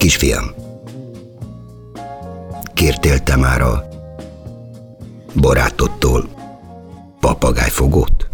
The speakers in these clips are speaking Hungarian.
Kisfiam, kértél te már a barátodtól papagájfogót?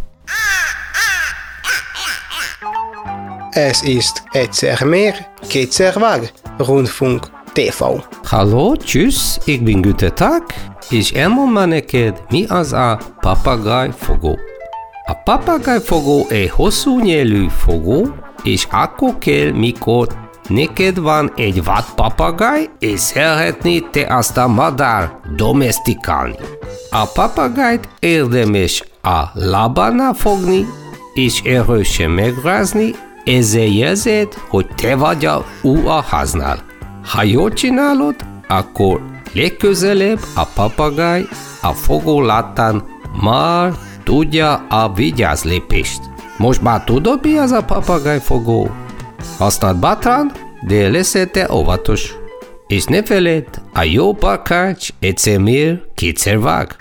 Es ist egyszer mehr, kétszer vág, Rundfunk TV. Hallo, tschüss, ich bin Güte Tag, és elmondom neked, mi az a papagájfogó. A papagájfogó egy hosszú nyelű fogó, és akkor kell, mikor neked van egy vadpapagáj, és szeretnéd te azt a madár domestikálni. A papagájt érdemes a lábánál fogni, és erősen megrázni, ezzel jelzed, hogy te vagy a háznál. Ha jól csinálod, akkor legközelebb a papagáj a fogó láttán már tudja a vigyázlépést. Most már tudod, mi az a papagájfogó? Használd bátran, de leszel te óvatos. És ne feledd, a jó barkács egyszer mér, kétszer vág.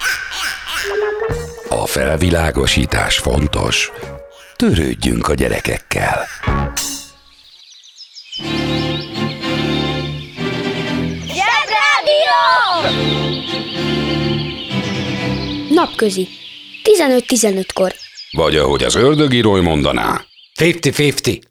A felvilágosítás fontos. Törődjünk a gyerekekkel. Zsebrádió! Napközi. 15-15-kor. Vagy ahogy az ördögírói mondaná. 50-50.